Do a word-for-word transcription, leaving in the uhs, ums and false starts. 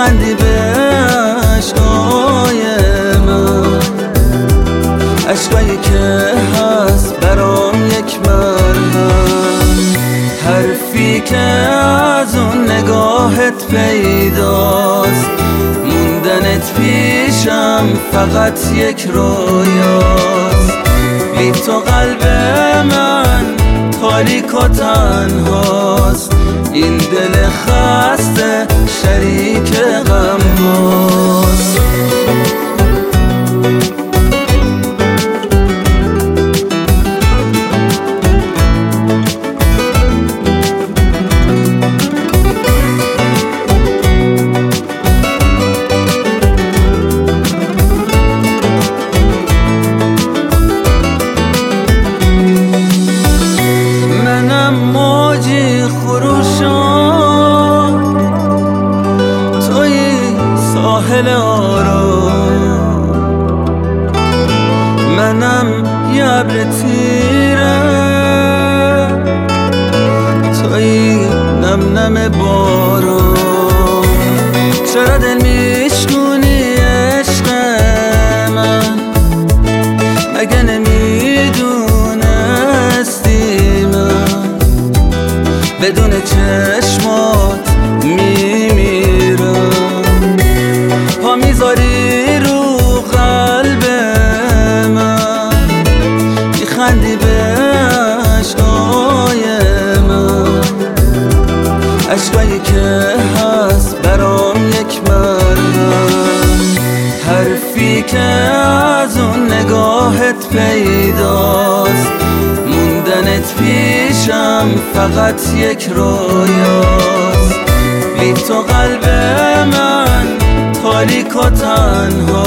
میخندی به عشقای من، عشقایی که هست برام یک مرهم. حرفی که از اون نگاهت پیداست، موندنت پیشم فقط یک رویاست. بی تو قلب من تاریک و تنهاست، این دل خسته شریک غم هاست. موجی خروشان توی ساحل آرام، منم یه ابر تیره توی نم نم باران. چرا دل میشکونی عشق من، مگه نمیدونستی من بدون چشمات میمیرم؟ پا میذاری رو قلب من، میخندی به عشقای من، عشقایی که هست برام یک مرهم. حرفی که از اون نگاهت پیداست، موندنت پیشم فقط یک رویاست. بی تو قلب من تاریک و تنها